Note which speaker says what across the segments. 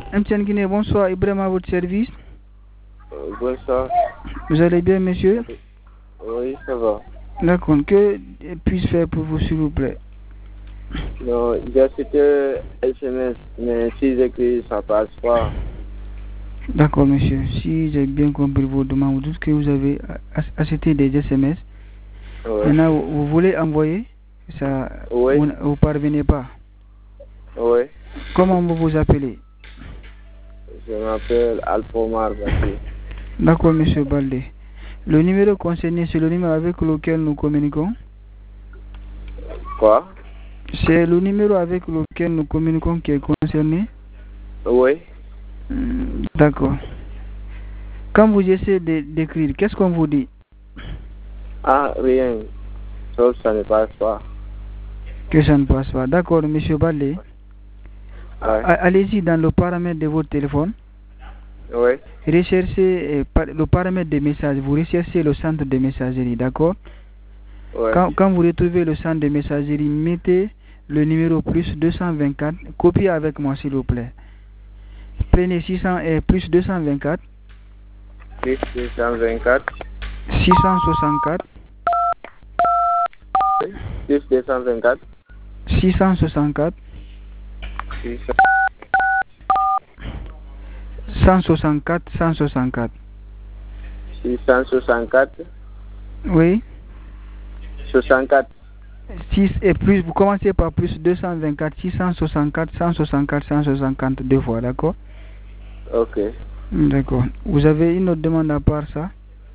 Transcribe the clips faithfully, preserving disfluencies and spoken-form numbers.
Speaker 1: M T N Guinée, bonsoir. Ibrahim à votre service.
Speaker 2: Euh, bonsoir.
Speaker 1: Vous allez bien, monsieur?
Speaker 2: Oui, ça va.
Speaker 1: D'accord. Que puis-je faire pour vous, s'il vous plaît?
Speaker 2: Non, j'ai acheté S M S, mais si j'écris, ça passe pas.
Speaker 1: D'accord, monsieur. Si j'ai bien compris vos demandes, vous dites que vous avez acheté des S M S.
Speaker 2: Oui.
Speaker 1: Maintenant, vous, vous voulez envoyer ça,
Speaker 2: Oui.
Speaker 1: vous ne parvenez pas.
Speaker 2: Oui.
Speaker 1: Comment vous vous appelez?
Speaker 2: Je m'appelle Alpomar Bati.
Speaker 1: D'accord, monsieur Baldé. Le numéro concerné, c'est le numéro avec lequel nous communiquons?
Speaker 2: Quoi?
Speaker 1: C'est le numéro avec lequel nous communiquons qui est concerné?
Speaker 2: Oui.
Speaker 1: D'accord. Quand vous essayez d'écrire, qu'est-ce qu'on vous dit?
Speaker 2: Ah, rien. Sauf ça ne passe pas.
Speaker 1: Que ça ne passe pas. D'accord, monsieur Baldé.
Speaker 2: Ouais.
Speaker 1: Allez-y dans le paramètre de votre téléphone.
Speaker 2: Oui.
Speaker 1: Recherchez le paramètre des messages. Vous recherchez le centre de messagerie, d'accord?
Speaker 2: Ouais.
Speaker 1: Quand, quand vous retrouvez le centre de messagerie, mettez le numéro plus deux cent vingt-quatre. Copiez avec moi, s'il vous plaît. Prenez six cents et plus deux cent vingt-quatre.
Speaker 2: Plus deux cent vingt-quatre.
Speaker 1: six cent soixante-quatre.
Speaker 2: Plus deux cent vingt-quatre.
Speaker 1: six cent soixante-quatre. cent soixante-quatre, cent soixante-quatre.
Speaker 2: six cent soixante-quatre.
Speaker 1: Oui.
Speaker 2: soixante-quatre.
Speaker 1: six et plus, vous commencez par plus deux cent vingt-quatre, six cent soixante-quatre, cent soixante-quatre, cent soixante-quatre, deux fois, d'accord?
Speaker 2: Ok.
Speaker 1: D'accord. Vous avez une autre demande à part ça?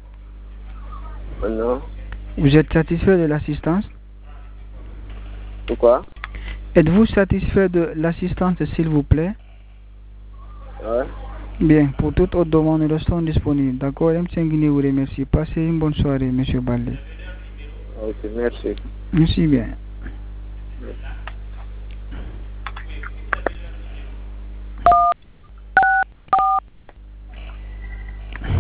Speaker 2: Non.
Speaker 1: Vous êtes satisfait de l'assistance?
Speaker 2: Pourquoi?
Speaker 1: Êtes-vous satisfait de l'assistance, s'il vous plaît?
Speaker 2: Ouais.
Speaker 1: Bien, pour toute autre demande, nous restons disponibles. D'accord? M T N Guinée vous remercie. Passez une bonne soirée, monsieur Baldé.
Speaker 2: Ok, merci.
Speaker 1: Merci bien.
Speaker 2: Merci.